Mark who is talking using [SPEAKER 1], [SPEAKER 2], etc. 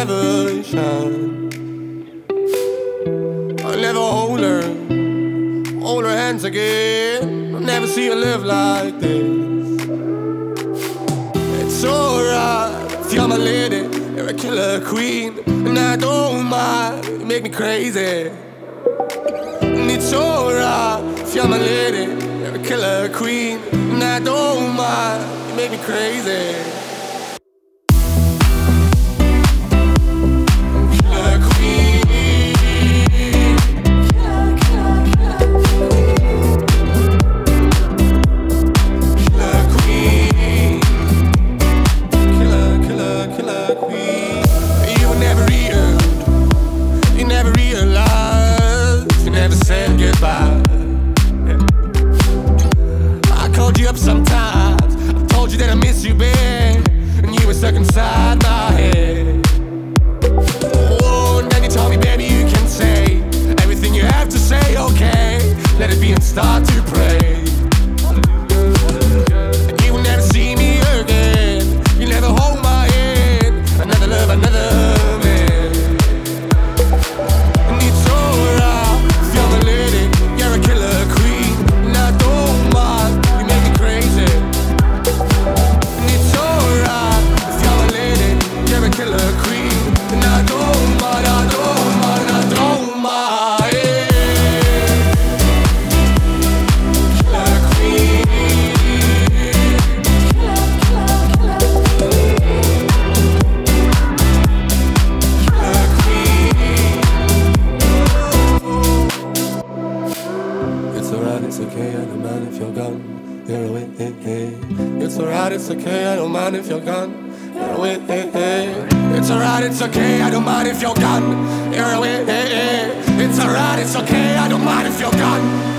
[SPEAKER 1] revelation. I'll never hold her hands again. I'll never see her live like this. It's alright if you're my lady, you're a killer queen, and I don't mind, you make me crazy. And it's alright if you're my lady, you're a killer queen, and I don't mind, you make me crazy. Sometimes I told you that I miss you, babe, and you were stuck inside my head. Oh, and then you told me, baby, you can say everything you have to say, okay? Let it be and start to pray. And you will never see me again. You never hold my hand. Another love, another man. And it's alright if you're my lady, you're a killer queen, and I don't mind. Killer queen, and I don't mind, I don't mind, I don't mind. Killer queen, killer queen. It's alright, it's okay, I don't mind if you're gone. You're away, hey, hey. It's alright, it's okay, I don't mind if you're gone. You're away, hey, hey. It's alright, it's okay, I don't mind if you're gone. You're away, hey, hey. It's alright, it's okay, I don't mind if you're gone.